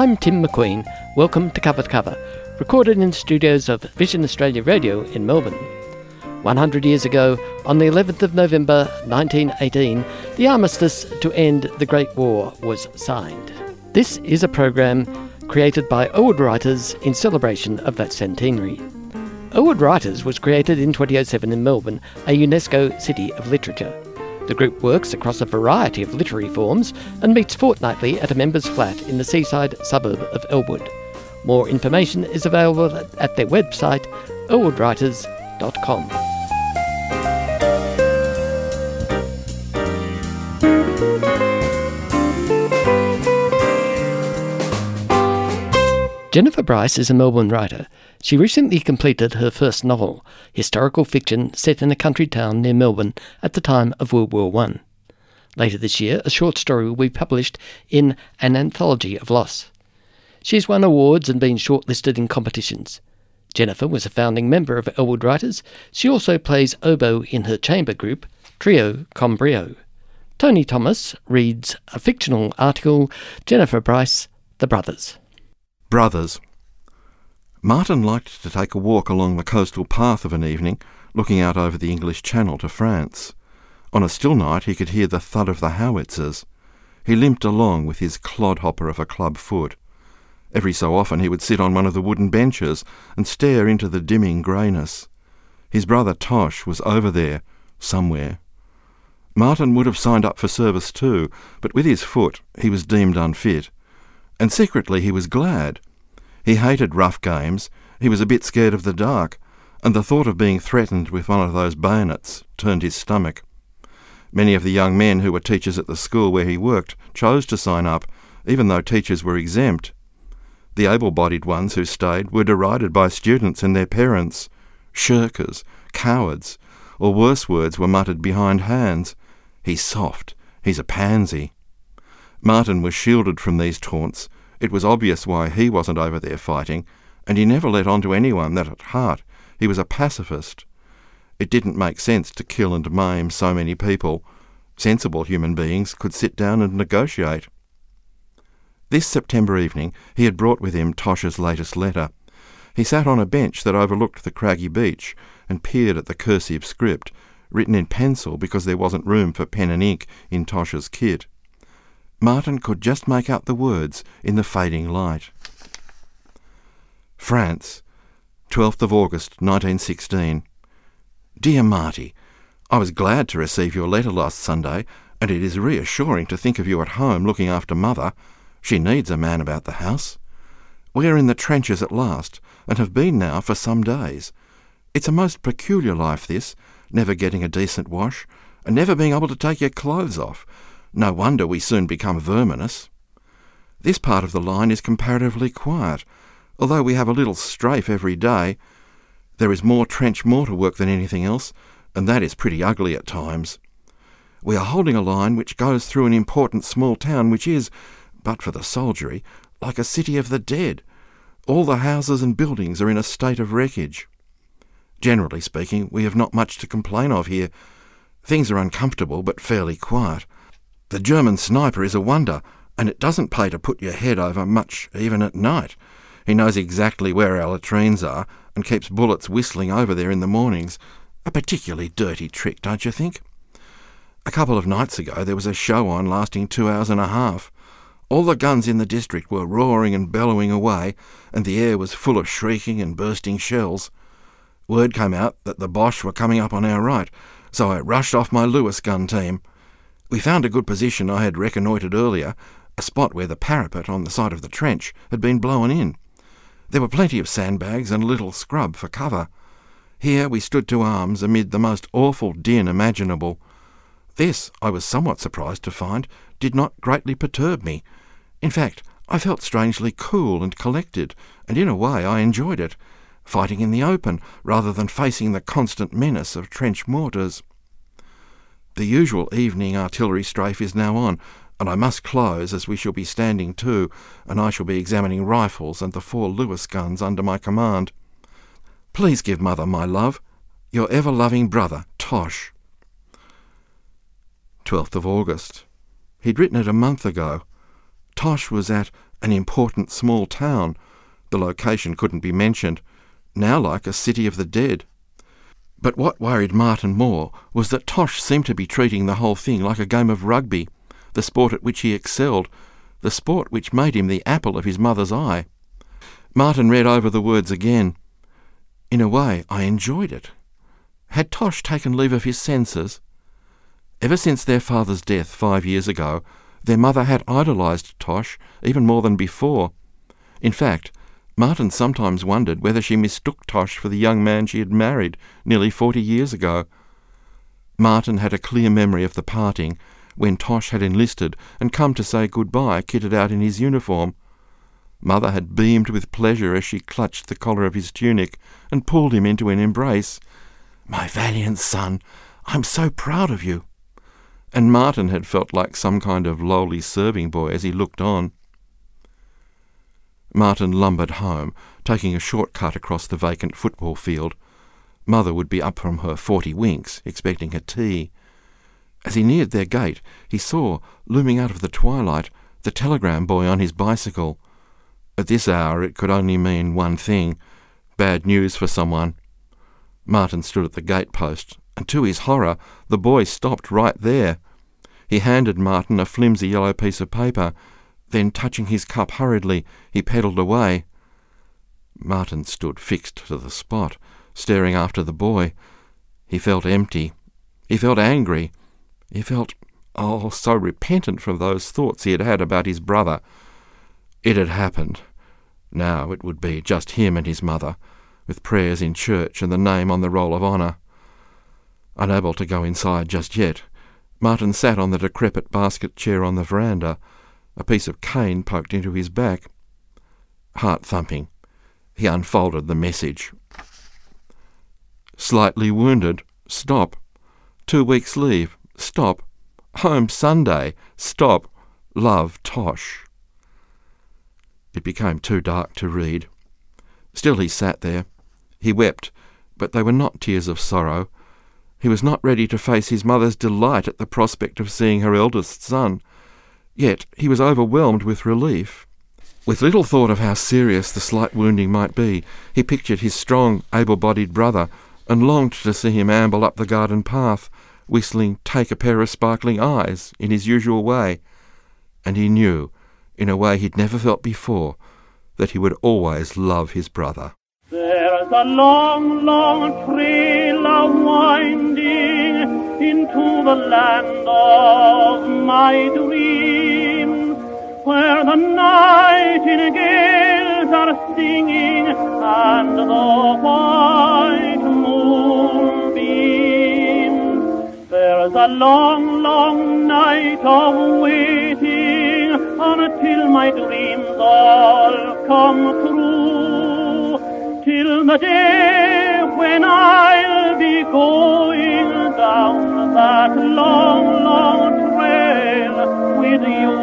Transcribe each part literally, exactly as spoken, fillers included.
I'm Tim McQueen. Welcome to Cover to Cover, recorded in the studios of Vision Australia Radio in Melbourne. one hundred years ago, on the eleventh of November nineteen eighteen, the armistice to end the Great War was signed. This is a program created by Owood Writers in celebration of that centenary. Owood Writers was created in twenty oh seven in Melbourne, a UNESCO City of Literature. The group works across a variety of literary forms and meets fortnightly at a member's flat in the seaside suburb of Elwood. More information is available at their website, owood writers dot com. Jennifer Bryce is a Melbourne writer. She recently completed her first novel, historical fiction set in a country town near Melbourne at the time of World War One. Later this year, a short story will be published in An Anthology of Loss. She's won awards and been shortlisted in competitions. Jennifer was a founding member of Elwood Writers. She also plays oboe in her chamber group, Trio Con Brio. Tony Thomas reads a fictional article, Jennifer Bryce, The Brothers. Brothers. Martin liked to take a walk along the coastal path of an evening, looking out over the English Channel to France. On a still night he could hear the thud of the howitzers. He limped along with his clodhopper of a club foot. Every so often he would sit on one of the wooden benches and stare into the dimming greyness. His brother Tosh was over there, somewhere. Martin would have signed up for service too, but with his foot he was deemed unfit. And secretly he was glad. He hated rough games, he was a bit scared of the dark, and the thought of being threatened with one of those bayonets turned his stomach. Many of the young men who were teachers at the school where he worked chose to sign up, even though teachers were exempt. The able-bodied ones who stayed were derided by students and their parents. Shirkers, cowards, or worse words were muttered behind hands. He's soft, he's a pansy. Martin was shielded from these taunts. It was obvious why he wasn't over there fighting, and he never let on to anyone that at heart he was a pacifist. It didn't make sense to kill and maim so many people. Sensible human beings could sit down and negotiate. This September evening he had brought with him Tosh's latest letter. He sat on a bench that overlooked the craggy beach and peered at the cursive script, written in pencil because there wasn't room for pen and ink in Tosh's kit. Martin could just make out the words in the fading light. France, twelfth of August nineteen sixteen. Dear Marty, I was glad to receive your letter last Sunday, and it is reassuring to think of you at home looking after Mother. She needs a man about the house. We are in the trenches at last, and have been now for some days. It's a most peculiar life this, never getting a decent wash, and never being able to take your clothes off. No wonder we soon become verminous. This part of the line is comparatively quiet, although we have a little strafe every day. There is more trench mortar work than anything else, and that is pretty ugly at times. We are holding a line which goes through an important small town which is, but for the soldiery, like a city of the dead. All the houses and buildings are in a state of wreckage. Generally speaking, we have not much to complain of here. Things are uncomfortable but fairly quiet. The German sniper is a wonder, and it doesn't pay to put your head over much even at night. He knows exactly where our latrines are and keeps bullets whistling over there in the mornings. A particularly dirty trick, don't you think? A couple of nights ago there was a show on lasting two hours and a half. All the guns in the district were roaring and bellowing away, and the air was full of shrieking and bursting shells. Word came out that the Boche were coming up on our right, so I rushed off my Lewis gun team. We found a good position I had reconnoitred earlier, a spot where the parapet on the side of the trench had been blown in. There were plenty of sandbags and a little scrub for cover. Here we stood to arms amid the most awful din imaginable. This, I was somewhat surprised to find, did not greatly perturb me. In fact, I felt strangely cool and collected, and in a way I enjoyed it, fighting in the open rather than facing the constant menace of trench mortars. The usual evening artillery strafe is now on, and I must close as we shall be standing to, and I shall be examining rifles and the four Lewis guns under my command. Please give Mother my love. Your ever-loving brother, Tosh. twelfth of August. He'd written it a month ago. Tosh was at an important small town. The location couldn't be mentioned, now like a city of the dead. But what worried Martin more was that Tosh seemed to be treating the whole thing like a game of rugby, the sport at which he excelled, the sport which made him the apple of his mother's eye. Martin read over the words again. In a way, I enjoyed it. Had Tosh taken leave of his senses? Ever since their father's death five years ago, their mother had idolised Tosh even more than before. In fact, Martin sometimes wondered whether she mistook Tosh for the young man she had married nearly forty years ago. Martin had a clear memory of the parting, when Tosh had enlisted and come to say goodbye kitted out in his uniform. Mother had beamed with pleasure as she clutched the collar of his tunic and pulled him into an embrace. "My valiant son, I'm so proud of you." And Martin had felt like some kind of lowly serving boy as he looked on. Martin lumbered home, taking a short cut across the vacant football field. Mother would be up from her forty winks, expecting her tea. As he neared their gate, he saw, looming out of the twilight, the telegram boy on his bicycle. At this hour it could only mean one thing, bad news for someone. Martin stood at the gate post, and to his horror, the boy stopped right there. He handed Martin a flimsy yellow piece of paper. Then, touching his cup hurriedly, he pedalled away. Martin stood fixed to the spot, staring after the boy. He felt empty. He felt angry. He felt, oh, so repentant for those thoughts he had had about his brother. It had happened. Now it would be just him and his mother, with prayers in church and the name on the roll of honour. Unable to go inside just yet, Martin sat on the decrepit basket chair on the veranda, a piece of cane poked into his back. Heart thumping, he unfolded the message. Slightly wounded, stop. Two weeks leave, stop. Home Sunday, stop. Love, Tosh. It became too dark to read. Still he sat there. He wept, but they were not tears of sorrow. He was not ready to face his mother's delight at the prospect of seeing her eldest son. Yet he was overwhelmed with relief. With little thought of how serious the slight wounding might be, he pictured his strong, able-bodied brother and longed to see him amble up the garden path, whistling "Take a Pair of Sparkling Eyes" in his usual way. And he knew, in a way he'd never felt before, that he would always love his brother. There's a long, long trail a-winding into the land of my dreams, where the nightingales are singing and the white moon beams. There's a long, long night of waiting until my dreams all come true, till the day when I'll be going down that long, long trail with you.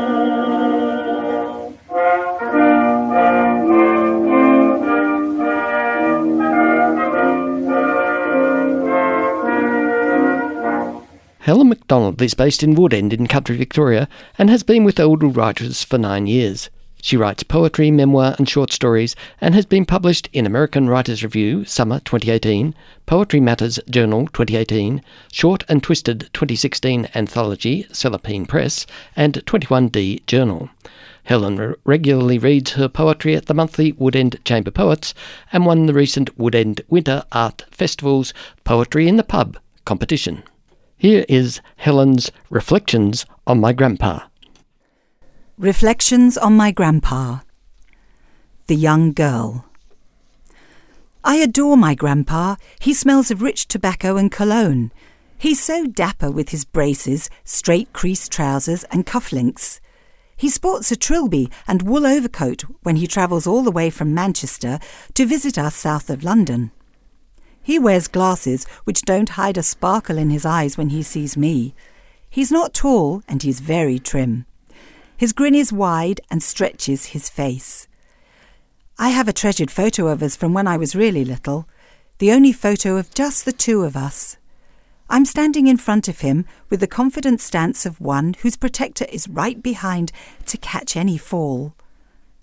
Helen MacDonald is based in Woodend in country Victoria and has been with Elder Writers for nine years. She writes poetry, memoir and short stories and has been published in American Writers Review, Summer twenty eighteen, Poetry Matters Journal twenty eighteen, Short and Twisted twenty sixteen Anthology, Cellophane Press, and twenty-one D Journal. Helen re- regularly reads her poetry at the monthly Woodend Chamber Poets and won the recent Woodend Winter Art Festival's Poetry in the Pub competition. Here is Helen's Reflections on My Grandpa. Reflections on My Grandpa. The Young Girl. I adore my grandpa. He smells of rich tobacco and cologne. He's so dapper with his braces, straight creased trousers and cufflinks. He sports a trilby and wool overcoat when he travels all the way from Manchester to visit us south of London. He wears glasses which don't hide a sparkle in his eyes when he sees me. He's not tall and he's very trim. His grin is wide and stretches his face. I have a treasured photo of us from when I was really little, the only photo of just the two of us. I'm standing in front of him with the confident stance of one whose protector is right behind to catch any fall.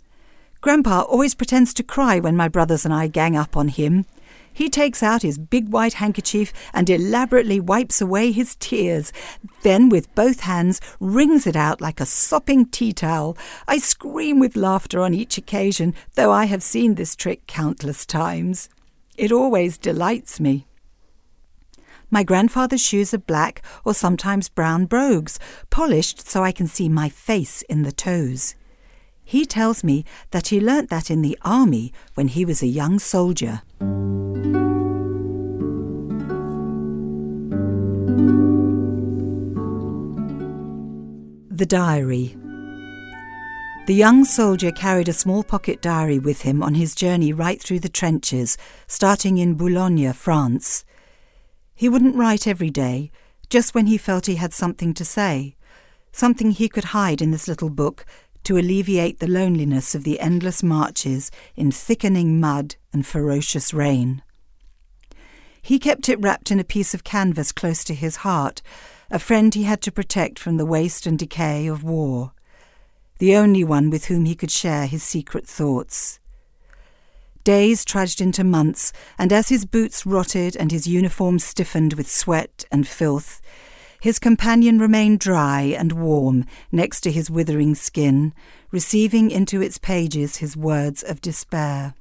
Grandpa always pretends to cry when my brothers and I gang up on him. He takes out his big white handkerchief and elaborately wipes away his tears, then with both hands wrings it out like a sopping tea towel. I scream with laughter on each occasion, though I have seen this trick countless times. It always delights me. My grandfather's shoes are black or sometimes brown brogues, polished so I can see my face in the toes. He tells me that he learnt that in the army when he was a young soldier. The diary. The young soldier carried a small pocket diary with him on his journey right through the trenches, starting in Boulogne, France. He wouldn't write every day, just when he felt he had something to say, something he could hide in this little book to alleviate the loneliness of the endless marches in thickening mud and ferocious rain. He kept it wrapped in a piece of canvas close to his heart, a friend he had to protect from the waste and decay of war, the only one with whom he could share his secret thoughts. Days trudged into months, and as his boots rotted and his uniform stiffened with sweat and filth, his companion remained dry and warm next to his withering skin, receiving into its pages his words of despair.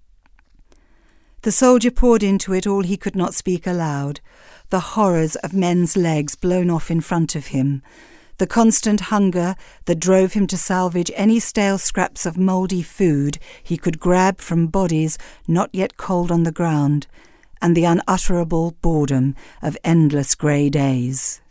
The soldier poured into it all he could not speak aloud, the horrors of men's legs blown off in front of him, the constant hunger that drove him to salvage any stale scraps of mouldy food he could grab from bodies not yet cold on the ground, and the unutterable boredom of endless grey days.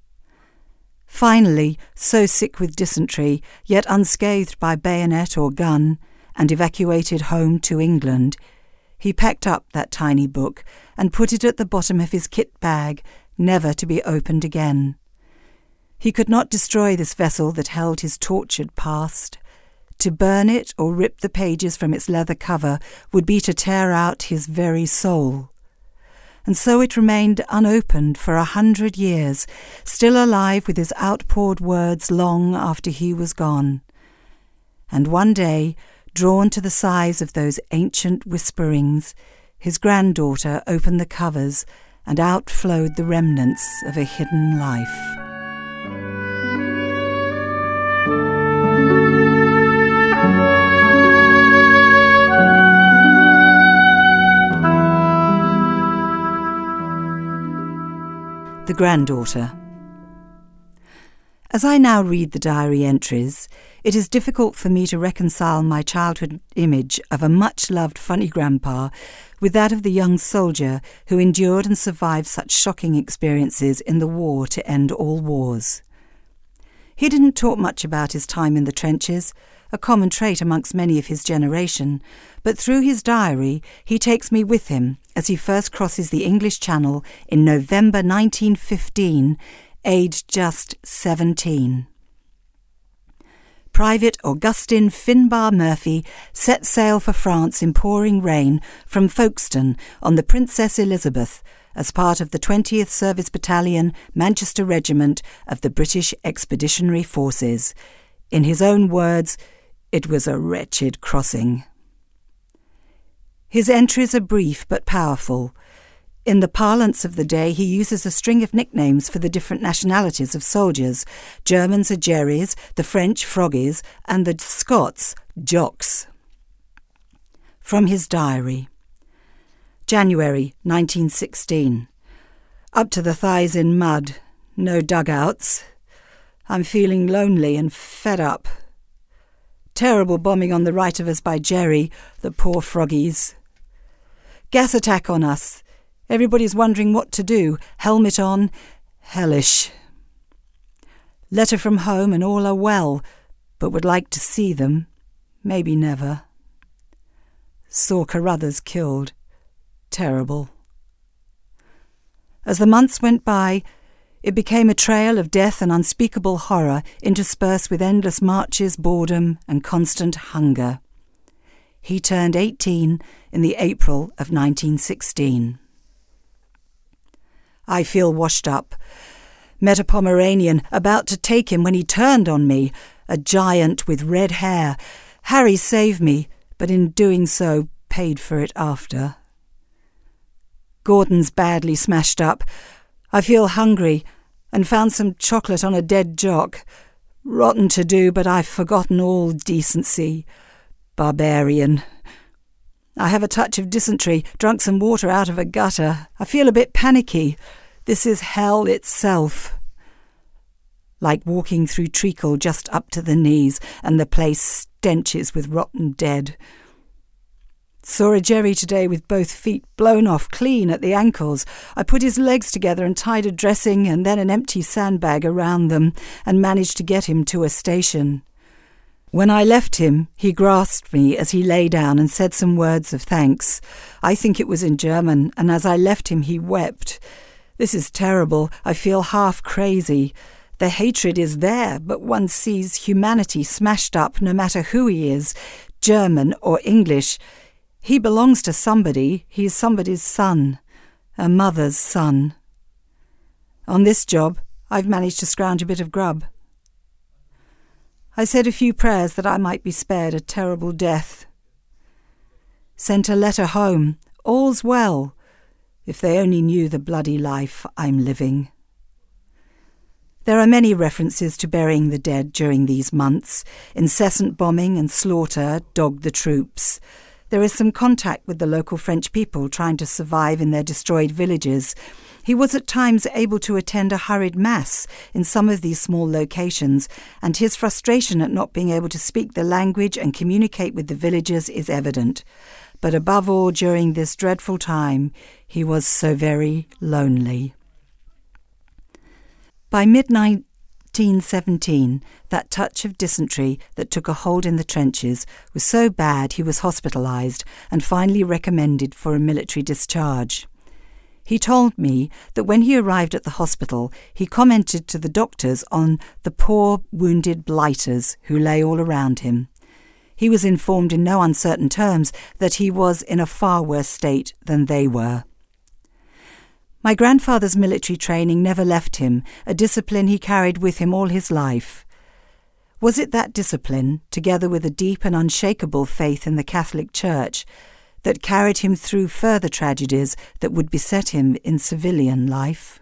Finally, so sick with dysentery, yet unscathed by bayonet or gun, and evacuated home to England, he packed up that tiny book and put it at the bottom of his kit bag, never to be opened again. He could not destroy this vessel that held his tortured past. To burn it or rip the pages from its leather cover would be to tear out his very soul. And so it remained unopened for a hundred years, still alive with his outpoured words long after he was gone. And one day, drawn to the sighs of those ancient whisperings, his granddaughter opened the covers, and out flowed the remnants of a hidden life. The granddaughter. As I now read the diary entries, it is difficult for me to reconcile my childhood image of a much-loved funny grandpa with that of the young soldier who endured and survived such shocking experiences in the war to end all wars. He didn't talk much about his time in the trenches, a common trait amongst many of his generation, but through his diary he takes me with him as he first crosses the English Channel in November nineteen fifteen, aged just seventeen. Private Augustine Finbar Murphy set sail for France in pouring rain from Folkestone on the Princess Elizabeth as part of the twentieth Service Battalion, Manchester Regiment of the British Expeditionary Forces. In his own words, it was a wretched crossing. His entries are brief but powerful. In the parlance of the day, he uses a string of nicknames for the different nationalities of soldiers. Germans are Jerrys, the French Froggies, and the Scots Jocks. From his diary. January nineteen sixteen. Up to the thighs in mud. No dugouts. I'm feeling lonely and fed up. Terrible bombing on the right of us by Jerry, the poor Froggies. Gas attack on us. Everybody's wondering what to do. Helmet on. Hellish. Letter from home and all are well, but would like to see them. Maybe never. Saw Carruthers killed. Terrible. As the months went by, it became a trail of death and unspeakable horror interspersed with endless marches, boredom, and constant hunger. He turned eighteen in the April of nineteen sixteen. I feel washed up. Met a Pomeranian about to take him when he turned on me, a giant with red hair, Harry saved me, but in doing so paid for it after. Gordon's badly smashed up. I feel hungry and found some chocolate on a dead jock. Rotten to do, but I've forgotten all decency. Barbarian. I have a touch of dysentery, drunk some water out of a gutter. I feel a bit panicky. This is hell itself. Like walking through treacle just up to the knees, and the place stenches with rotten dead. Saw a Jerry today with both feet blown off clean at the ankles. I put his legs together and tied a dressing and then an empty sandbag around them and managed to get him to a station. When I left him, he grasped me as he lay down and said some words of thanks. I think it was in German, and as I left him he wept. This is terrible. I feel half crazy. The hatred is there, but one sees humanity smashed up no matter who he is, German or English. He belongs to somebody. He is somebody's son, a mother's son. On this job, I've managed to scrounge a bit of grub. I said a few prayers that I might be spared a terrible death. Sent a letter home. All's well. If they only knew the bloody life I'm living. There are many references to burying the dead during these months. Incessant bombing and slaughter dogged the troops. There is some contact with the local French people trying to survive in their destroyed villages. He was at times able to attend a hurried mass in some of these small locations, and his frustration at not being able to speak the language and communicate with the villagers is evident. But above all, during this dreadful time, he was so very lonely. By mid nineteen seventeen, that touch of dysentery that took a hold in the trenches was so bad he was hospitalised and finally recommended for a military discharge. He told me that when he arrived at the hospital, he commented to the doctors on the poor wounded blighters who lay all around him. He was informed in no uncertain terms that he was in a far worse state than they were. My grandfather's military training never left him, a discipline he carried with him all his life. Was it that discipline, together with a deep and unshakable faith in the Catholic Church, that carried him through further tragedies that would beset him in civilian life?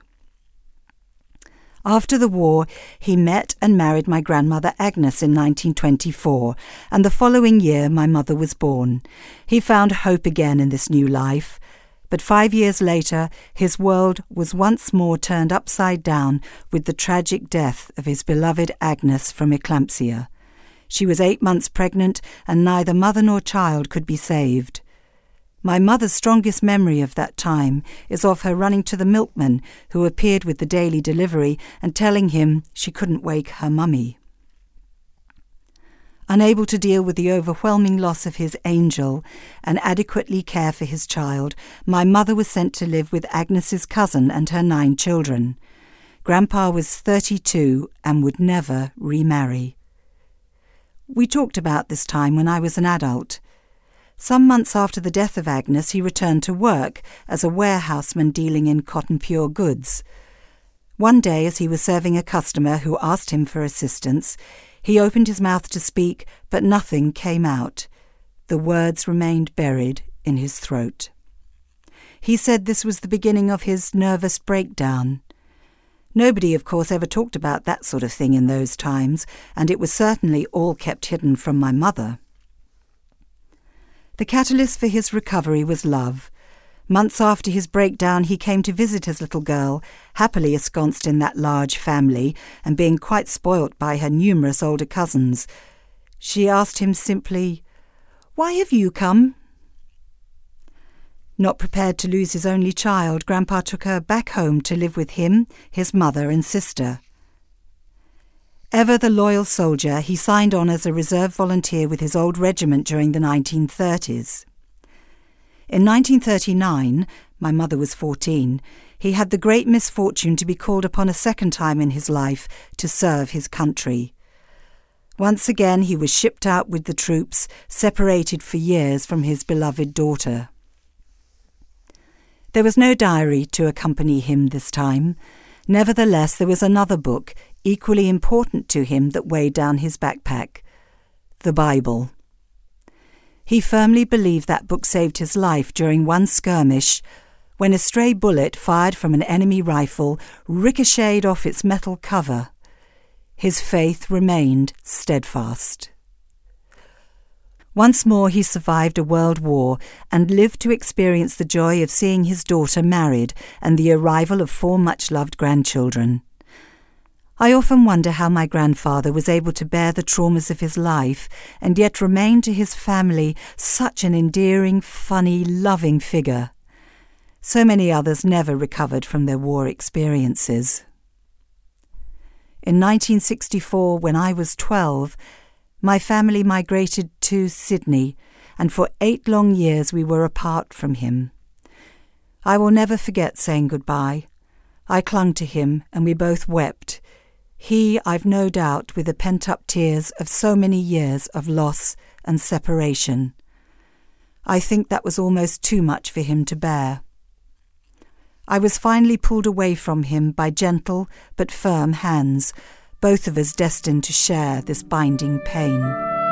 After the war, he met and married my grandmother Agnes in nineteen twenty-four, and the following year my mother was born. He found hope again in this new life. But five years later, his world was once more turned upside down with the tragic death of his beloved Agnes from eclampsia. She was eight months pregnant, and neither mother nor child could be saved. My mother's strongest memory of that time is of her running to the milkman who appeared with the daily delivery and telling him she couldn't wake her mummy. Unable to deal with the overwhelming loss of his angel and adequately care for his child, my mother was sent to live with Agnes's cousin and her nine children. Grandpa was thirty-two and would never remarry. We talked about this time when I was an adult. Some months after the death of Agnes, he returned to work as a warehouseman dealing in cotton pure goods. One day, as he was serving a customer who asked him for assistance, he opened his mouth to speak, but nothing came out. The words remained buried in his throat. He said this was the beginning of his nervous breakdown. Nobody, of course, ever talked about that sort of thing in those times, and it was certainly all kept hidden from my mother. The catalyst for his recovery was love. Months after his breakdown, he came to visit his little girl, happily ensconced in that large family and being quite spoilt by her numerous older cousins. She asked him simply, "Why have you come?" Not prepared to lose his only child, Grandpa took her back home to live with him, his mother and sister. Ever the loyal soldier, he signed on as a reserve volunteer with his old regiment during the nineteen thirties. In nineteen thirty-nine, my mother was fourteen, he had the great misfortune to be called upon a second time in his life to serve his country. Once again he was shipped out with the troops, separated for years from his beloved daughter. There was no diary to accompany him this time. Nevertheless, there was another book, equally important to him, that weighed down his backpack, the Bible. He firmly believed that book saved his life during one skirmish when a stray bullet fired from an enemy rifle ricocheted off its metal cover. His faith remained steadfast. Once more he survived a world war and lived to experience the joy of seeing his daughter married and the arrival of four much-loved grandchildren. I often wonder how my grandfather was able to bear the traumas of his life and yet remain to his family such an endearing, funny, loving figure. So many others never recovered from their war experiences. In nineteen sixty-four, when I was twelve, my family migrated to Sydney, and for eight long years we were apart from him. I will never forget saying goodbye. I clung to him, and we both wept. He, I've no doubt, with the pent-up tears of so many years of loss and separation. I think that was almost too much for him to bear. I was finally pulled away from him by gentle but firm hands, both of us destined to share this binding pain.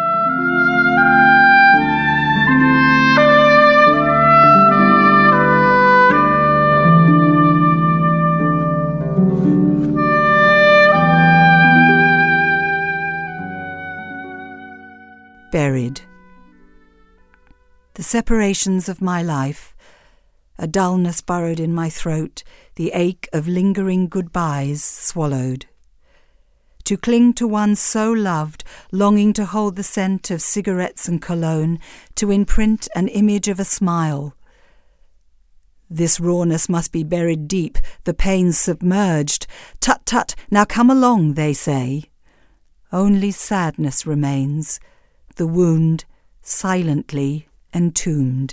Buried. The separations of my life, a dullness burrowed in my throat, the ache of lingering goodbyes swallowed. To cling to one so loved, longing to hold the scent of cigarettes and cologne, to imprint an image of a smile. This rawness must be buried deep, the pain submerged. Tut, tut, now come along, they say. Only sadness remains, the wound silently entombed.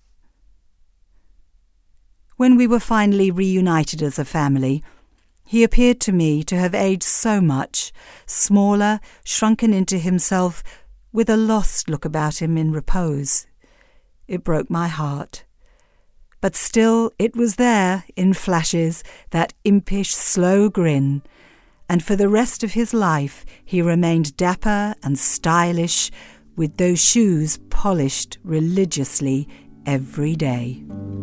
When we were finally reunited as a family, he appeared to me to have aged so much, smaller, shrunken into himself, with a lost look about him in repose. It broke my heart. But still it was there, in flashes, that impish, slow grin, and for the rest of his life he remained dapper and stylish, with those shoes polished religiously every day.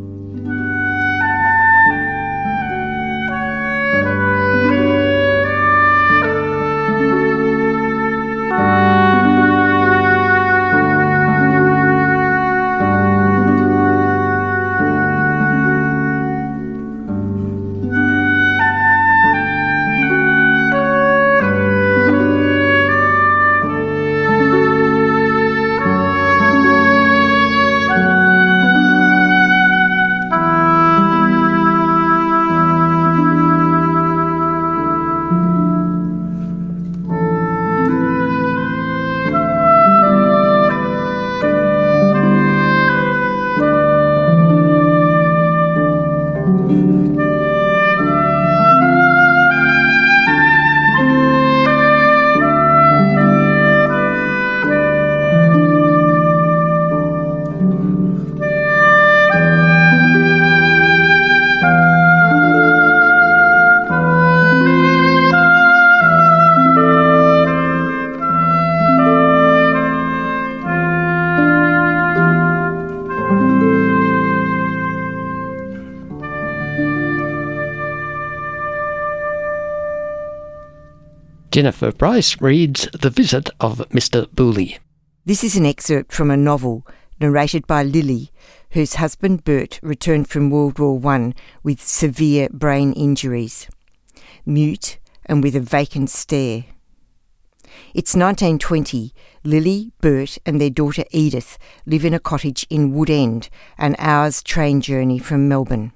Jennifer Bryce reads The Visit of Mister Booley. This is an excerpt from a novel narrated by Lily, whose husband Bert returned from World War One with severe brain injuries, mute and with a vacant stare. It's nineteen twenty. Lily, Bert and their daughter Edith live in a cottage in Wood End, an hour's train journey from Melbourne.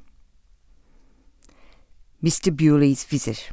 Mister Bewley's visit.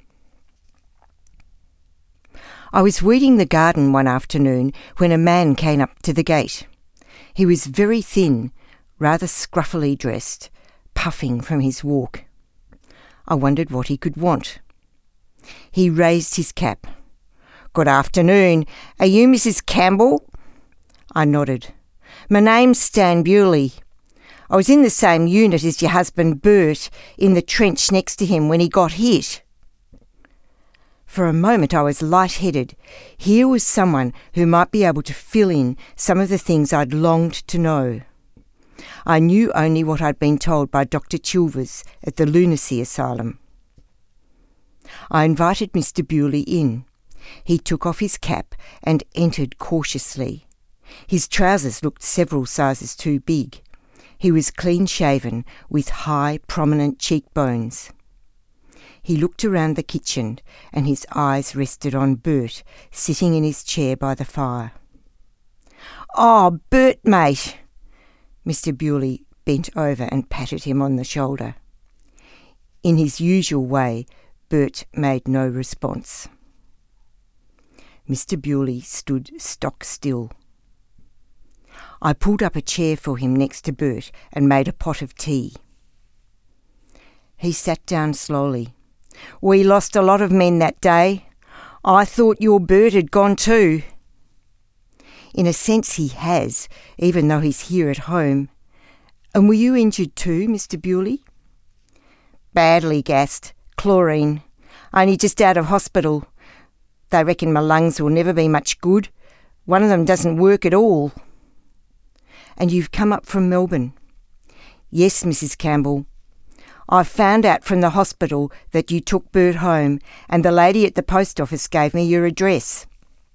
I was weeding the garden one afternoon when a man came up to the gate. He was very thin, rather scruffily dressed, puffing from his walk. I wondered what he could want. He raised his cap. "Good afternoon. Are you Missus Campbell?" I nodded. "My name's Stan Bewley. I was in the same unit as your husband Bert, in the trench next to him when he got hit." For a moment I was light-headed. Here was someone who might be able to fill in some of the things I'd longed to know. I knew only what I'd been told by Doctor Chilvers at the lunacy asylum. I invited Mister Bewley in. He took off his cap and entered cautiously. His trousers looked several sizes too big. He was clean-shaven, with high, prominent cheekbones. He looked around the kitchen, and his eyes rested on Bert, sitting in his chair by the fire. "Oh, Bert, mate!" Mister Bewley bent over and patted him on the shoulder. In his usual way, Bert made no response. Mister Bewley stood stock still. I pulled up a chair for him next to Bert and made a pot of tea. He sat down slowly. "We lost a lot of men that day. I thought your Bert had gone too." In a sense he has, even though he's here at home. "And were you injured too, Mister Bewley?" "Badly gassed. Chlorine. Only just out of hospital. They reckon my lungs will never be much good. One of them doesn't work at all." "And you've come up from Melbourne?" "Yes, Missus Campbell. I found out from the hospital that you took Bert home, and the lady at the post office gave me your address."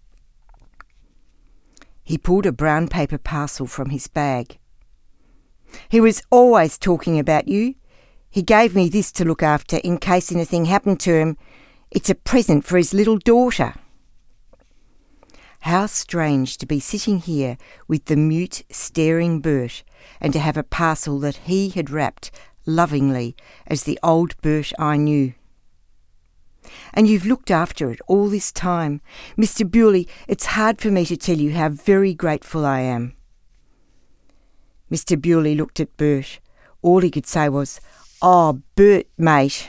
He pulled a brown paper parcel from his bag. "He was always talking about you. He gave me this to look after in case anything happened to him. It's a present for his little daughter." How strange to be sitting here with the mute, staring Bert, and to have a parcel that he had wrapped lovingly as the old Bert I knew. "And you've looked after it all this time. Mister Bewley, it's hard for me to tell you how very grateful I am." Mister Bewley looked at Bert. All he could say was, "Oh, Bert, mate."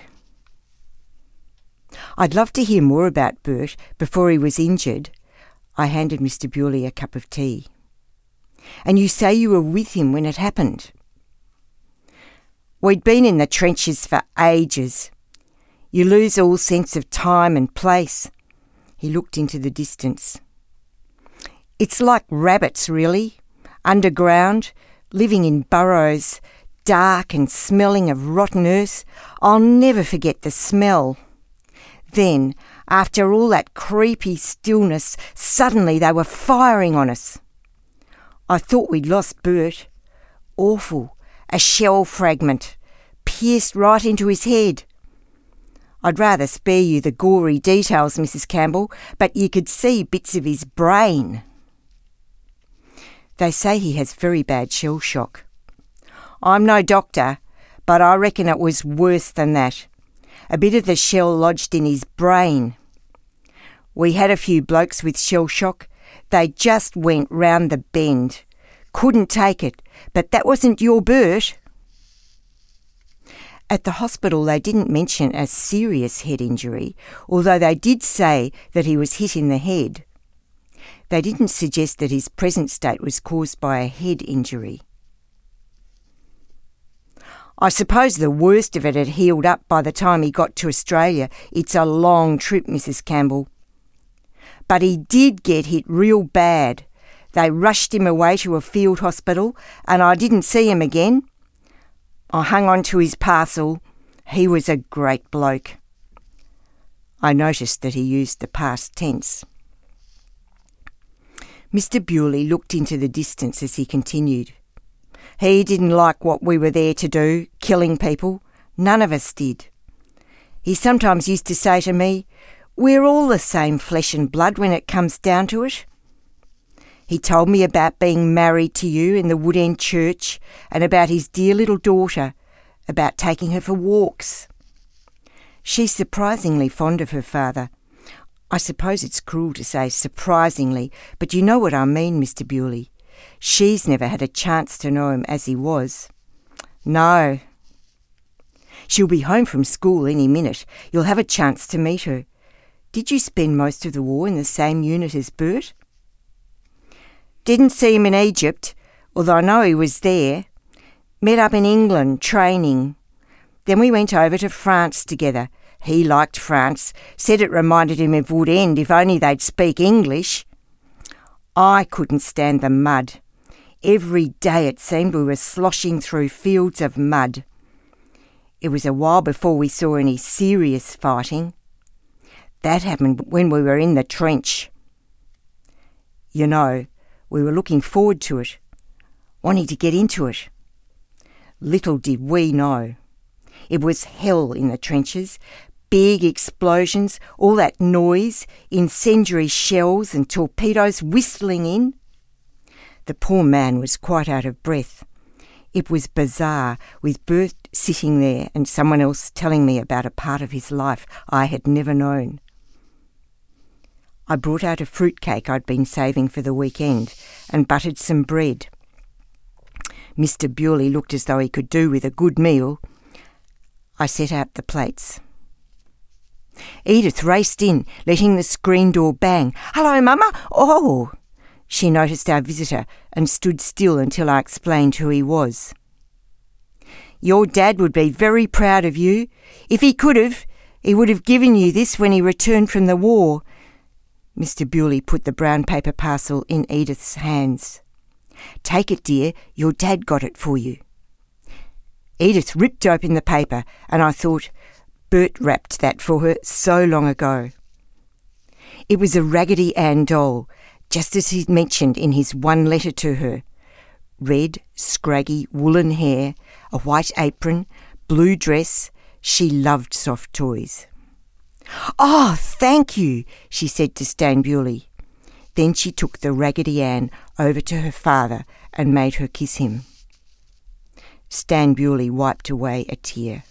I'd love to hear more about Bert before he was injured. I handed Mister Bewley a cup of tea. "And you say you were with him when it happened?" "We'd been in the trenches for ages. You lose all sense of time and place." He looked into the distance. "It's like rabbits, really. Underground, living in burrows, dark and smelling of rotten earth. I'll never forget the smell. Then, after all that creepy stillness, suddenly they were firing on us. I thought we'd lost Bert. Awful. A shell fragment. Pierced right into his head. I'd rather spare you the gory details, Missus Campbell, but you could see bits of his brain." "They say he has very bad shell shock." "I'm no doctor, but I reckon it was worse than that. A bit of the shell lodged in his brain. We had a few blokes with shell shock. They just went round the bend. Couldn't take it, but that wasn't your Bert." At the hospital they didn't mention a serious head injury, although they did say that he was hit in the head. They didn't suggest that his present state was caused by a head injury. "I suppose the worst of it had healed up by the time he got to Australia. It's a long trip, Missus Campbell. But he did get hit real bad. They rushed him away to a field hospital, and I didn't see him again. I hung on to his parcel. He was a great bloke." I noticed that he used the past tense. Mister Bewley looked into the distance as he continued. "He didn't like what we were there to do, killing people. None of us did. He sometimes used to say to me, 'We're all the same flesh and blood when it comes down to it.' He told me about being married to you in the Wood End Church and about his dear little daughter, about taking her for walks. She's surprisingly fond of her father. I suppose it's cruel to say surprisingly, but you know what I mean, Mister Bewley. She's never had a chance to know him as he was." "No." "She'll be home from school any minute. You'll have a chance to meet her. Did you spend most of the war in the same unit as Bert?" "Didn't see him in Egypt, although I know he was there. Met up in England, training. Then we went over to France together. He liked France, said it reminded him of Woodend if only they'd speak English. I couldn't stand the mud. Every day it seemed we were sloshing through fields of mud. It was a while before we saw any serious fighting. That happened when we were in the trench. You know, we were looking forward to it, wanting to get into it. Little did we know. It was hell in the trenches. Big explosions, all that noise, incendiary shells and torpedoes whistling in. The poor man was quite out of breath. It was bizarre, with Bert sitting there and someone else telling me about a part of his life I had never known. I brought out a fruitcake I'd been saving for the weekend and buttered some bread. Mister Bewley looked as though he could do with a good meal. I set out the plates. Edith raced in, letting the screen door bang. "Hello, Mama!" "Oh!" She noticed our visitor and stood still until I explained who he was. "Your dad would be very proud of you. If he could have, he would have given you this when he returned from the war." Mister Bewley put the brown paper parcel in Edith's hands. "Take it, dear. Your dad got it for you." Edith ripped open the paper, and I thought, Bert wrapped that for her so long ago. It was a Raggedy Ann doll, just as he'd mentioned in his one letter to her. Red, scraggy, woolen hair, a white apron, blue dress. She loved soft toys. "Oh, thank you," she said to Stan Bewley. Then she took the Raggedy Ann over to her father and made her kiss him. Stan Bewley wiped away a tear.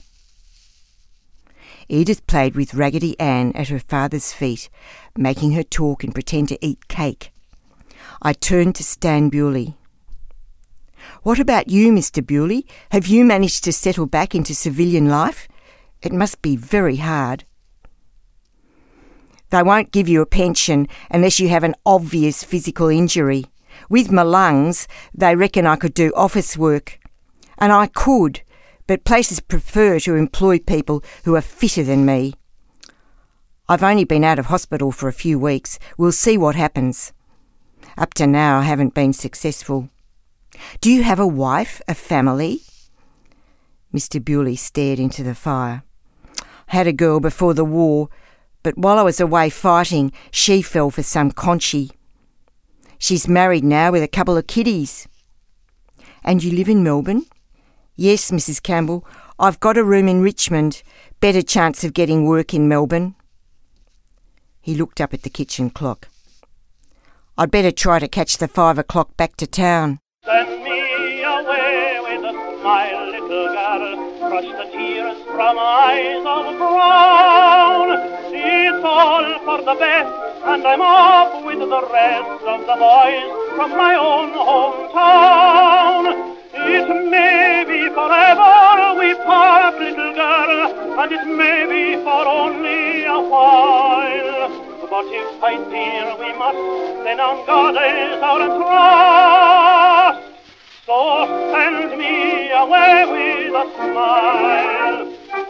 Edith played with Raggedy Ann at her father's feet, making her talk and pretend to eat cake. I turned to Stan Bewley. "What about you, Mister Bewley? Have you managed to settle back into civilian life? It must be very hard." "They won't give you a pension unless you have an obvious physical injury. With my lungs, they reckon I could do office work. And I could, but places prefer to employ people who are fitter than me. I've only been out of hospital for a few weeks. We'll see what happens. Up to now, I haven't been successful. Do you have a wife, a family?" Mister Bewley stared into the fire. "Had a girl before the war, but while I was away fighting, she fell for some conchie. She's married now with a couple of kiddies." "And you live in Melbourne?" "Yes, Missus Campbell. I've got a room in Richmond. Better chance of getting work in Melbourne." He looked up at the kitchen clock. "I'd better try to catch the five o'clock back to town." Send me away with a smile, little girl. Brush the tears from eyes of brown. It's all for the best, and I'm off with the rest of the boys from my own hometown. It may be forever we part, little girl, and it may be for only a while. But if I fear we must, then on God is our trust. So send me away with a smile.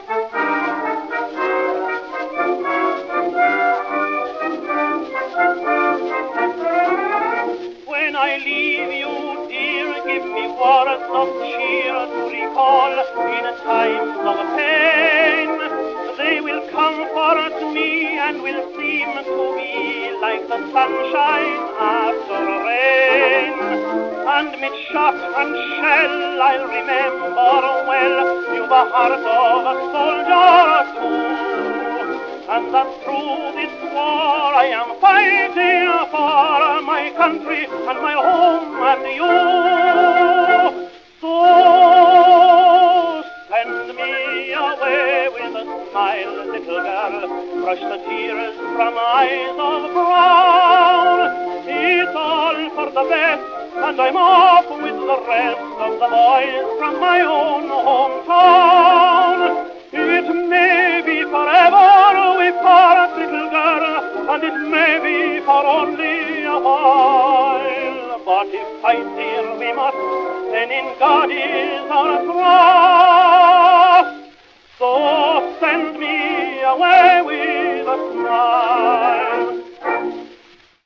When I leave you, dear, give me words of cheer to recall in times of pain. They will comfort me and will seem to me like the sunshine after rain. And mid shot and shell I'll remember well you've a heart of a soldier too. And that through this war I am fighting for my country and my home and you. So send me away with a smile, little girl. Brush the tears from eyes of brown. It's all for the best, and I'm off with the rest of the boys from my own hometown. It may be forever we part, little girl, and it may be for only a while. But if I fear we must, then in God is our trust. So send me away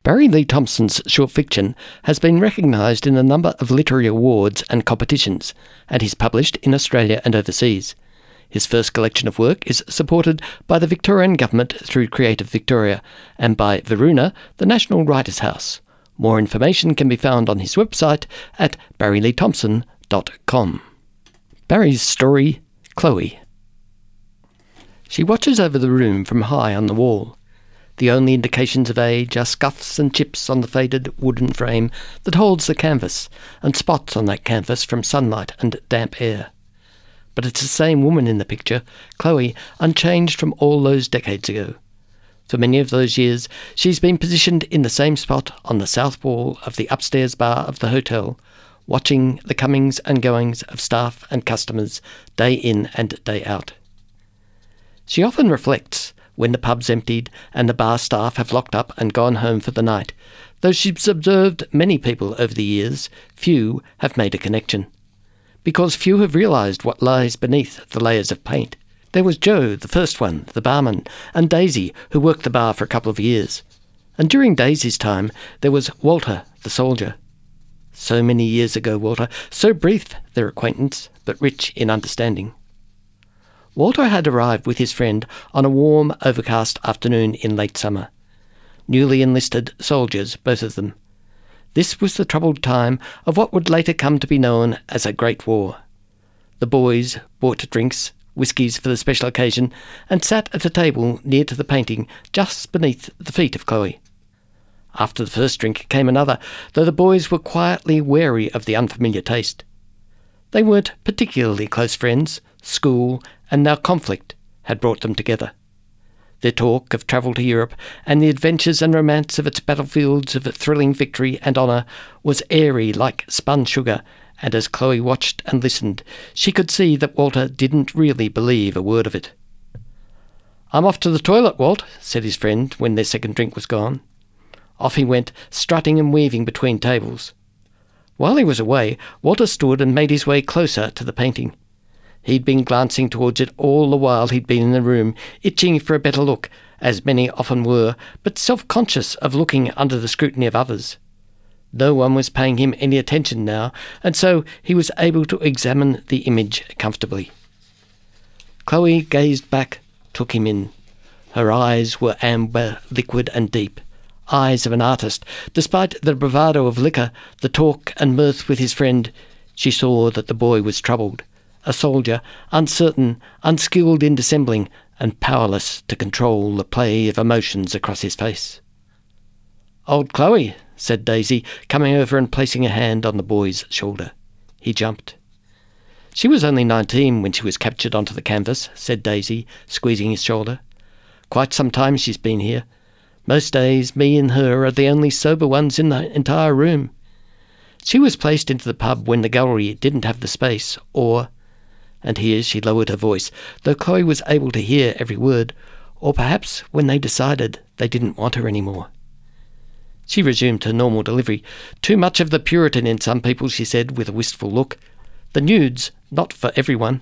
Barry Lee Thompson's short fiction has been recognised in a number of literary awards and competitions, and he's published in Australia and overseas. His first collection of work is supported by the Victorian Government through Creative Victoria and by Varuna, the National Writers' House. More information can be found on his website at barry lee thompson dot com. Barry's story, Chloe. She watches over the room from high on the wall. The only indications of age are scuffs and chips on the faded wooden frame that holds the canvas, and spots on that canvas from sunlight and damp air. But it's the same woman in the picture, Chloe, unchanged from all those decades ago. For many of those years, she's been positioned in the same spot on the south wall of the upstairs bar of the hotel, watching the comings and goings of staff and customers day in and day out. She often reflects, when the pub's emptied and the bar staff have locked up and gone home for the night, though she's observed many people over the years, few have made a connection. Because few have realised what lies beneath the layers of paint. There was Joe, the first one, the barman, and Daisy, who worked the bar for a couple of years. And during Daisy's time, there was Walter, the soldier. So many years ago, Walter, so brief their acquaintance, but rich in understanding. Walter had arrived with his friend on a warm, overcast afternoon in late summer. Newly enlisted soldiers, both of them. This was the troubled time of what would later come to be known as a Great War. The boys bought drinks, whiskies for the special occasion, and sat at a table near to the painting just beneath the feet of Chloe. After the first drink came another, though the boys were quietly wary of the unfamiliar taste. They weren't particularly close friends. School, and now conflict, had brought them together. Their talk of travel to Europe and the adventures and romance of its battlefields of thrilling victory and honour was airy like spun sugar, and as Chloe watched and listened, she could see that Walter didn't really believe a word of it. "I'm off to the toilet, Walt," said his friend when their second drink was gone. Off he went, strutting and weaving between tables. While he was away, Walter stood and made his way closer to the painting. He'd been glancing towards it all the while he'd been in the room, itching for a better look, as many often were, but self-conscious of looking under the scrutiny of others. No one was paying him any attention now, and so he was able to examine the image comfortably. Chloe gazed back, took him in. Her eyes were amber, liquid and deep. Eyes of an artist. Despite the bravado of liquor, the talk and mirth with his friend, she saw that the boy was troubled. A soldier, uncertain, unskilled in dissembling, and powerless to control the play of emotions across his face. "Old Chloe," said Daisy, coming over and placing a hand on the boy's shoulder. He jumped. "She was only nineteen when she was captured onto the canvas," said Daisy, squeezing his shoulder. "Quite some time she's been here. Most days, me and her are the only sober ones in the entire room. She was placed into the pub when the gallery didn't have the space, or..." And here she lowered her voice, though Chloe was able to hear every word, or perhaps when they decided they didn't want her any more. She resumed her normal delivery. "Too much of the Puritan in some people," she said with a wistful look. "The nudes, not for everyone."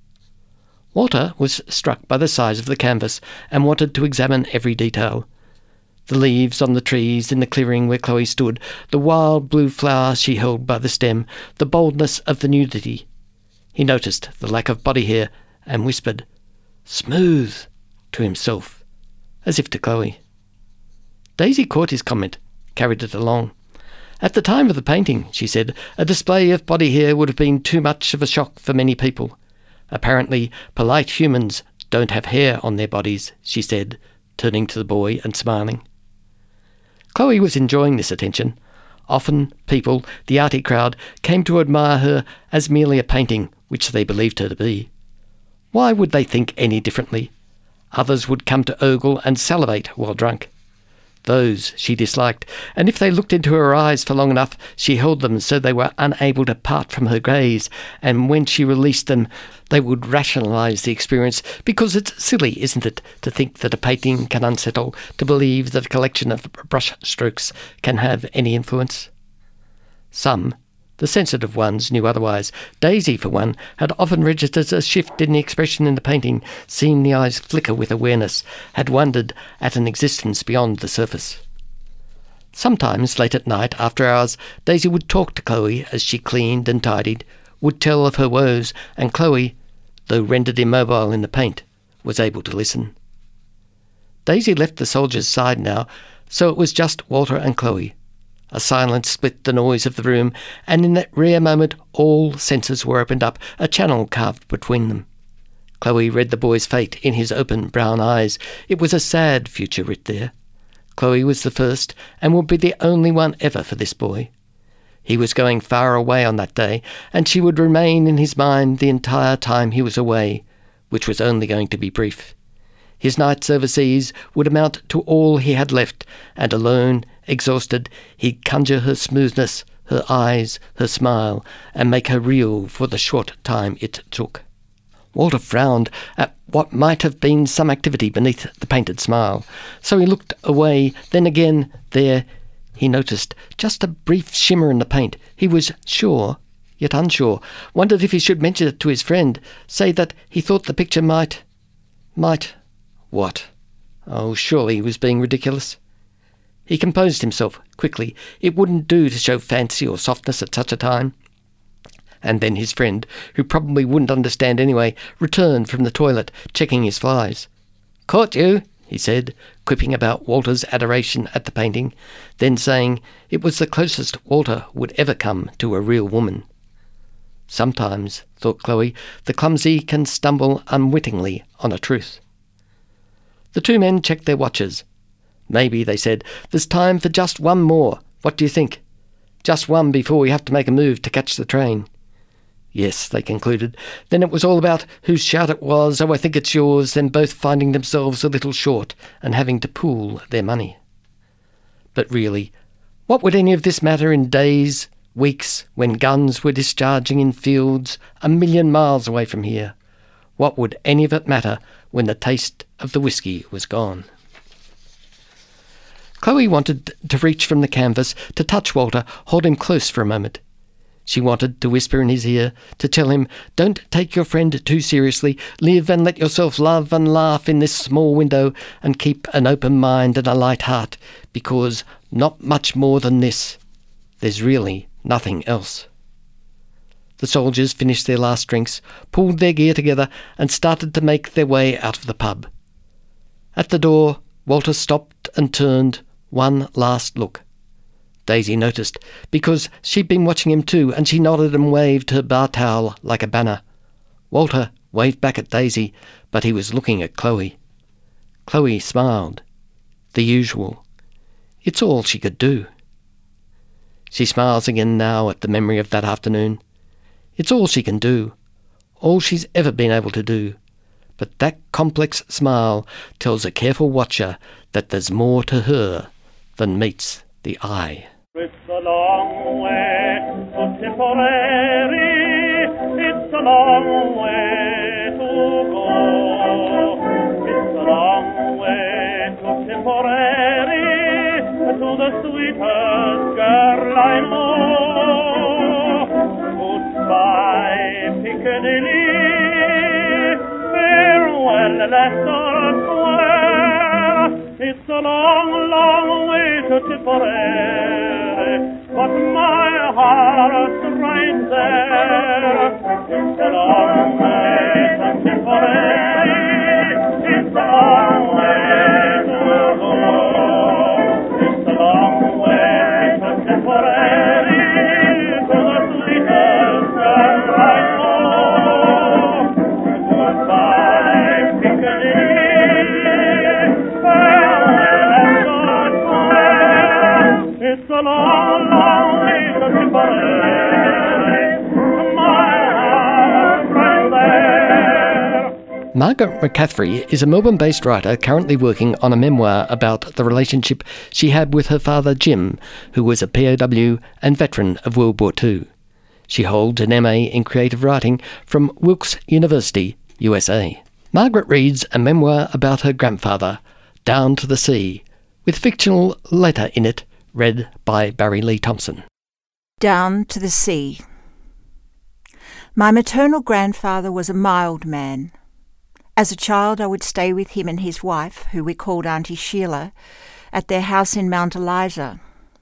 Walter was struck by the size of the canvas and wanted to examine every detail. The leaves on the trees in the clearing where Chloe stood, the wild blue flower she held by the stem, the boldness of the nudity. He noticed the lack of body hair and whispered, "Smooth," to himself, as if to Chloe. Daisy caught his comment, carried it along. "At the time of the painting," she said, "a display of body hair would have been too much of a shock for many people. Apparently, polite humans don't have hair on their bodies," she said, turning to the boy and smiling. Chloe was enjoying this attention. Often people, the arty crowd, came to admire her as merely a painting, which they believed her to be. Why would they think any differently? Others would come to ogle and salivate while drunk. Those she disliked, and if they looked into her eyes for long enough, she held them so they were unable to part from her gaze, and when she released them, they would rationalise the experience, because it's silly, isn't it, to think that a painting can unsettle, to believe that a collection of brush strokes can have any influence. Some, the sensitive ones, knew otherwise. Daisy, for one, had often registered a shift in the expression in the painting, seen the eyes flicker with awareness, had wondered at an existence beyond the surface. Sometimes, late at night, after hours, Daisy would talk to Chloe as she cleaned and tidied, would tell of her woes, and Chloe, though rendered immobile in the paint, was able to listen. Daisy left the soldier's side now, so it was just Walter and Chloe. A silence split the noise of the room, and in that rare moment all senses were opened up, a channel carved between them. Chloe read the boy's fate in his open brown eyes. It was a sad future writ there. Chloe was the first, and would be the only one ever for this boy. He was going far away on that day, and she would remain in his mind the entire time he was away, which was only going to be brief. His nights overseas would amount to all he had left, and alone, exhausted, he'd conjure her smoothness, her eyes, her smile, and make her real for the short time it took. Walter frowned at what might have been some activity beneath the painted smile, so he looked away. Then again, there, he noticed just a brief shimmer in the paint. He was sure, yet unsure, wondered if he should mention it to his friend, say that he thought the picture might... might... what? Oh, surely he was being ridiculous. He composed himself quickly. It wouldn't do to show fancy or softness at such a time. And then his friend, who probably wouldn't understand anyway, returned from the toilet, checking his flies. "Caught you," he said, quipping about Walter's adoration at the painting, then saying it was the closest Walter would ever come to a real woman. Sometimes, thought Chloe, the clumsy can stumble unwittingly on a truth. The two men checked their watches. "Maybe," they said, "there's time for just one more. What do you think? Just one before we have to make a move to catch the train." "Yes," they concluded. Then it was all about whose shout it was, "Oh, I think it's yours," then both finding themselves a little short and having to pool their money. But really, what would any of this matter in days, weeks, when guns were discharging in fields a million miles away from here? What would any of it matter when the taste of the whiskey was gone? Chloe wanted to reach from the canvas, to touch Walter, hold him close for a moment. She wanted to whisper in his ear, to tell him, "Don't take your friend too seriously. Live and let yourself love and laugh in this small window, and keep an open mind and a light heart, because not much more than this. There's really nothing else." The soldiers finished their last drinks, pulled their gear together, and started to make their way out of the pub. At the door, Walter stopped and turned, one last look. Daisy noticed, because she'd been watching him too, and she nodded and waved her bar towel like a banner. Walter waved back at Daisy, but he was looking at Chloe. Chloe smiled. The usual. It's all she could do. She smiles again now at the memory of that afternoon. It's all she can do, all she's ever been able to do. But that complex smile tells a careful watcher that there's more to her than meets the eye. It's a long way to Tipperary, it's a long way to go. It's a long way to Tipperary, to the sweetest girl I know. Goodbye, Piccadilly, farewell, Leicester Square. It's a long, long way to Tipperary, but my heart's right there. It's a long way to Tipperary, it's a long way to go. It's a long way to Tipperary, to the sweetest girl I know. Goodbye, Piccadilly, it's a long, long way to Tipperary, my heart right there. Margaret McCaffrey is a Melbourne-based writer currently working on a memoir about the relationship she had with her father Jim, who was a P O W and veteran of World War Two. She holds an M A in creative writing from Wilkes University, U S A. Margaret reads a memoir about her grandfather, Down to the Sea, with fictional letter in it, read by Barry Lee Thompson. Down to the Sea. My maternal grandfather was a mild man. As a child, I would stay with him and his wife, who we called Auntie Sheila, at their house in Mount Eliza.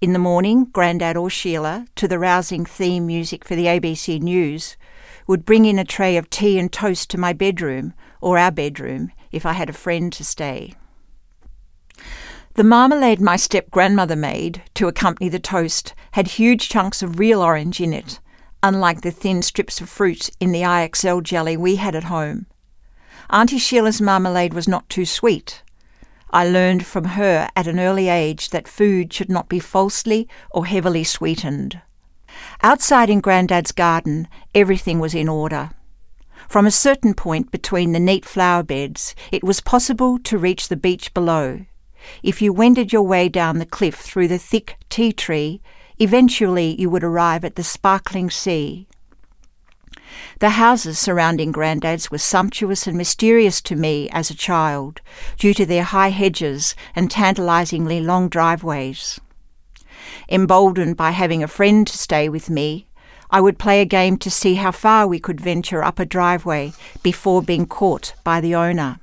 In the morning, Grandad or Sheila, to the rousing theme music for the A B C News, would bring in a tray of tea and toast to my bedroom, or our bedroom, if I had a friend to stay. The marmalade my step-grandmother made to accompany the toast had huge chunks of real orange in it, unlike the thin strips of fruit in the I X L jelly we had at home. Auntie Sheila's marmalade was not too sweet. I learned from her at an early age that food should not be falsely or heavily sweetened. Outside in Grandad's garden, everything was in order. From a certain point between the neat flower beds, it was possible to reach the beach below. If you wended your way down the cliff through the thick tea tree, eventually you would arrive at the sparkling sea. The houses surrounding Grandad's were sumptuous and mysterious to me as a child, due to their high hedges and tantalisingly long driveways. Emboldened by having a friend to stay with me, I would play a game to see how far we could venture up a driveway before being caught by the owner.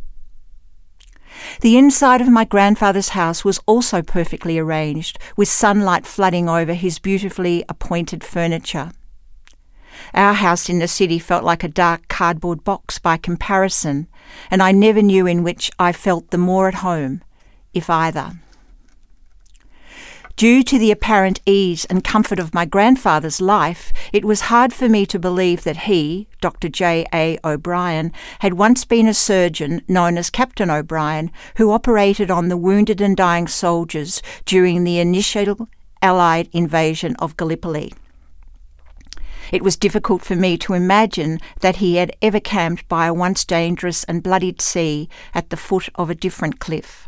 The inside of my grandfather's house was also perfectly arranged, with sunlight flooding over his beautifully appointed furniture. Our house in the city felt like a dark cardboard box by comparison, and I never knew in which I felt the more at home, if either. Due to the apparent ease and comfort of my grandfather's life, it was hard for me to believe that he, Doctor J A O'Brien, had once been a surgeon known as Captain O'Brien, who operated on the wounded and dying soldiers during the initial Allied invasion of Gallipoli. It was difficult for me to imagine that he had ever camped by a once dangerous and bloodied sea at the foot of a different cliff.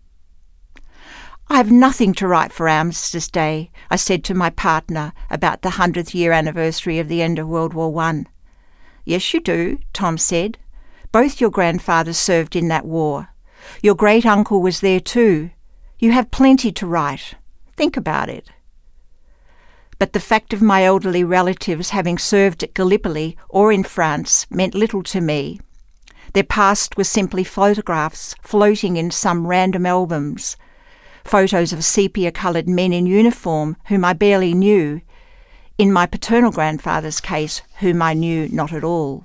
"I have nothing to write for Armistice Day," I said to my partner about the hundredth year anniversary of the end of World War One. "Yes, you do," Tom said. "Both your grandfathers served in that war. Your great-uncle was there too. You have plenty to write. Think about it." But the fact of my elderly relatives having served at Gallipoli or in France meant little to me. Their past was simply photographs floating in some random albums, photos of sepia-coloured men in uniform whom I barely knew, in my paternal grandfather's case, whom I knew not at all.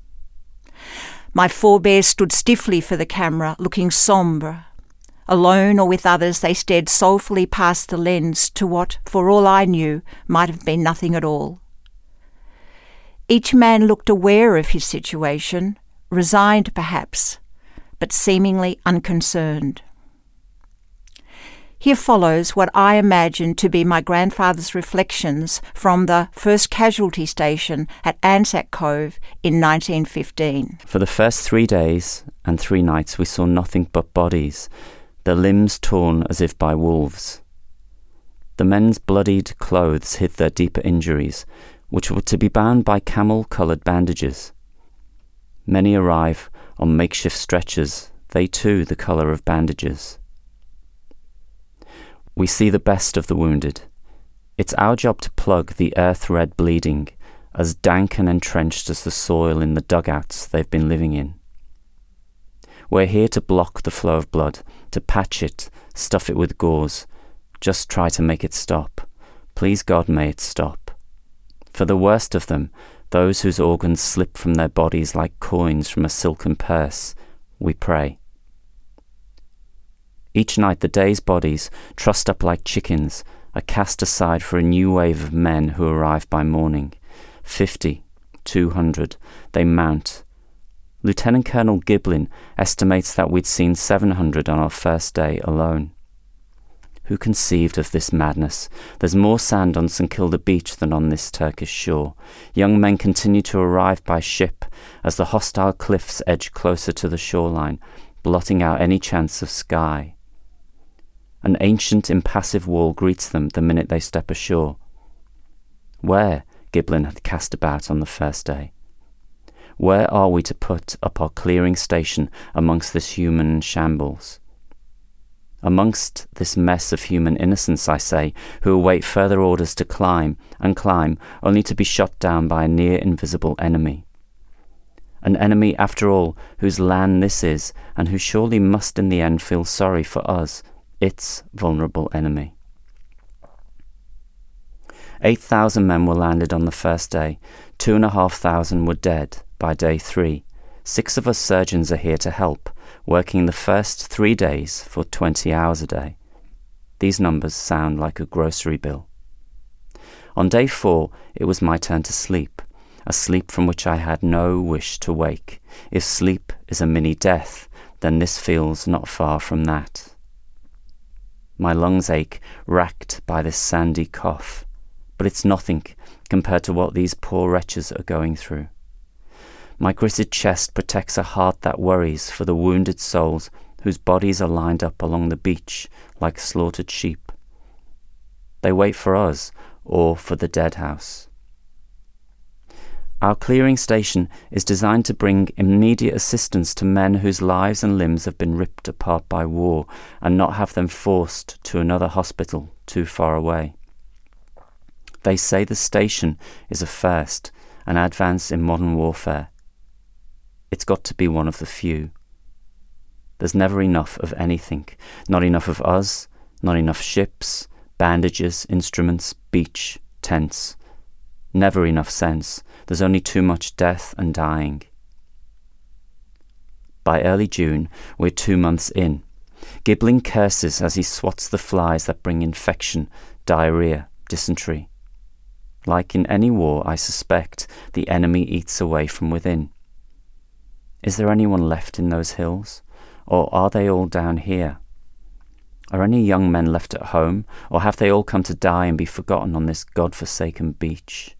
My forebears stood stiffly for the camera, looking sombre. Alone or with others, they stared soulfully past the lens to what, for all I knew, might have been nothing at all. Each man looked aware of his situation, resigned perhaps, but seemingly unconcerned. Here follows what I imagine to be my grandfather's reflections from the first casualty station at Anzac Cove in nineteen fifteen. For the first three days and three nights we saw nothing but bodies, their limbs torn as if by wolves. The men's bloodied clothes hid their deeper injuries, which were to be bound by camel-coloured bandages. Many arrive on makeshift stretchers, they too the colour of bandages. We see the best of the wounded. It's our job to plug the earth-red bleeding, as dank and entrenched as the soil in the dugouts they've been living in. We're here to block the flow of blood, to patch it, stuff it with gauze. Just try to make it stop. Please God, may it stop. For the worst of them, those whose organs slip from their bodies like coins from a silken purse, we pray. Each night the day's bodies, trussed up like chickens, are cast aside for a new wave of men who arrive by morning. Fifty, two hundred, they mount. Lieutenant Colonel Giblin estimates that we'd seen seven hundred on our first day alone. Who conceived of this madness? There's more sand on St Kilda beach than on this Turkish shore. Young men continue to arrive by ship as the hostile cliffs edge closer to the shoreline, blotting out any chance of sky. An ancient, impassive wall greets them the minute they step ashore. Where, Giblin had cast about on the first day. Where are we to put up our clearing station amongst this human shambles? Amongst this mess of human innocence, I say, who await further orders to climb and climb, only to be shot down by a near-invisible enemy. An enemy, after all, whose land this is, and who surely must in the end feel sorry for us, its vulnerable enemy. Eight thousand men were landed on the first day. Two and a half thousand were dead by day three. Six of us surgeons are here to help, working the first three days for twenty hours a day. These numbers sound like a grocery bill. On day four, it was my turn to sleep, a sleep from which I had no wish to wake. If sleep is a mini-death, then this feels not far from that. My lungs ache, racked by this sandy cough, but it's nothing compared to what these poor wretches are going through. My gritted chest protects a heart that worries for the wounded souls whose bodies are lined up along the beach like slaughtered sheep. They wait for us or for the dead house. Our clearing station is designed to bring immediate assistance to men whose lives and limbs have been ripped apart by war and not have them forced to another hospital too far away. They say the station is a first, an advance in modern warfare. It's got to be one of the few. There's never enough of anything. Not enough of us, not enough ships, bandages, instruments, beach, tents. Never enough sense. There's only too much death and dying. By early June, we're two months in. Gibbling curses as he swats the flies that bring infection, diarrhea, dysentery. Like in any war, I suspect the enemy eats away from within. Is there anyone left in those hills? Or are they all down here? Are any young men left at home? Or have they all come to die and be forgotten on this God-forsaken beach?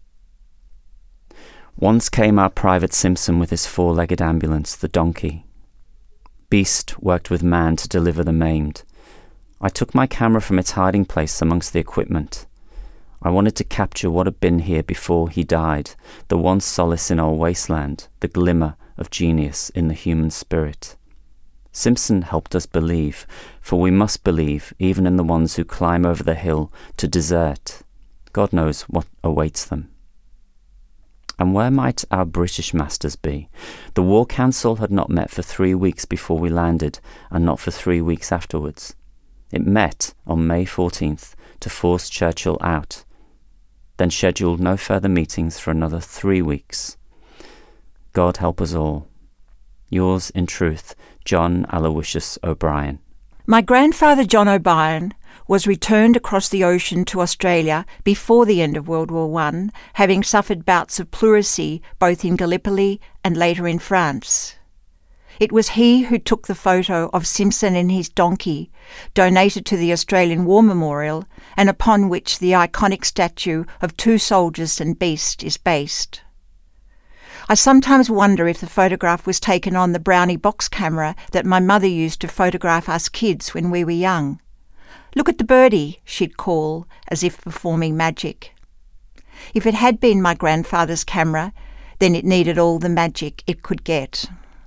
Once came our Private Simpson with his four-legged ambulance, the donkey. Beast worked with man to deliver the maimed. I took my camera from its hiding place amongst the equipment. I wanted to capture what had been here before he died, the one solace in our wasteland, the glimmer of genius in the human spirit. Simpson helped us believe, for we must believe even in the ones who climb over the hill to desert. God knows what awaits them. And where might our British masters be? The War Council had not met for three weeks before we landed, and not for three weeks afterwards. It met on May fourteenth to force Churchill out, then scheduled no further meetings for another three weeks. God help us all. Yours, in truth, John Aloysius O'Brien. My grandfather John O'Brien was returned across the ocean to Australia before the end of World War One, having suffered bouts of pleurisy both in Gallipoli and later in France. It was he who took the photo of Simpson and his donkey, donated to the Australian War Memorial, and upon which the iconic statue of two soldiers and beast is based. I sometimes wonder if the photograph was taken on the Brownie box camera that my mother used to photograph us kids when we were young. "Look at the birdie," she'd call, as if performing magic. If it had been my grandfather's camera, then it needed all the magic it could get.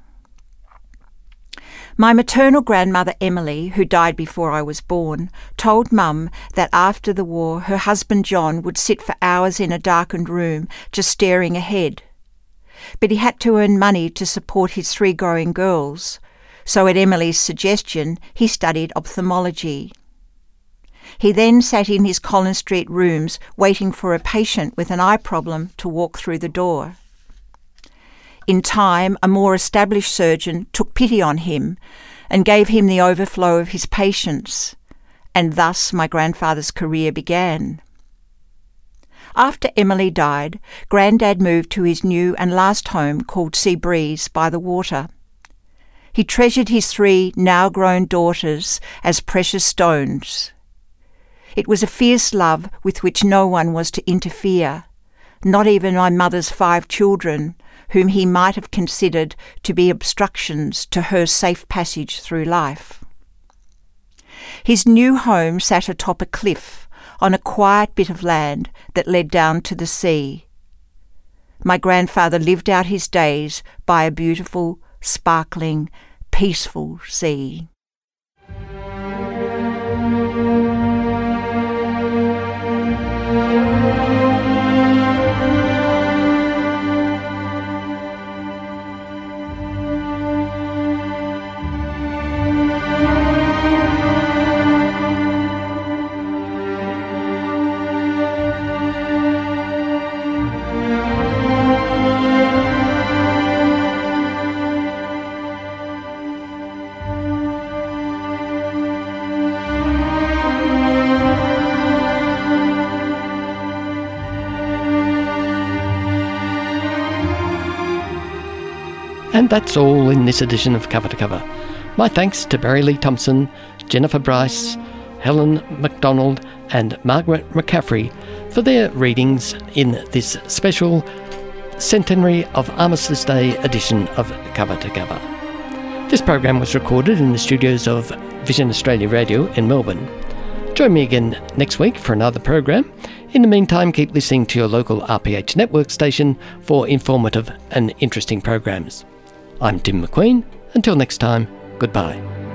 My maternal grandmother Emily, who died before I was born, told Mum that after the war her husband John would sit for hours in a darkened room just staring ahead. But he had to earn money to support his three growing girls, so at Emily's suggestion he studied ophthalmology. He then sat in his Collins Street rooms waiting for a patient with an eye problem to walk through the door. In time, a more established surgeon took pity on him and gave him the overflow of his patients, and thus my grandfather's career began. After Emily died, Grandad moved to his new and last home called Sea Breeze by the water. He treasured his three now-grown daughters as precious stones. It was a fierce love with which no one was to interfere, not even my mother's five children, whom he might have considered to be obstructions to her safe passage through life. His new home sat atop a cliff on a quiet bit of land that led down to the sea. My grandfather lived out his days by a beautiful, sparkling, peaceful sea. And that's all in this edition of Cover to Cover. My thanks to Barry Lee Thompson, Jennifer Bryce, Helen MacDonald and Margaret McCaffrey for their readings in this special Centenary of Armistice Day edition of Cover to Cover. This program was recorded in the studios of Vision Australia Radio in Melbourne. Join me again next week for another program. In the meantime, keep listening to your local R P H network station for informative and interesting programs. I'm Tim McQueen. Until next time, goodbye.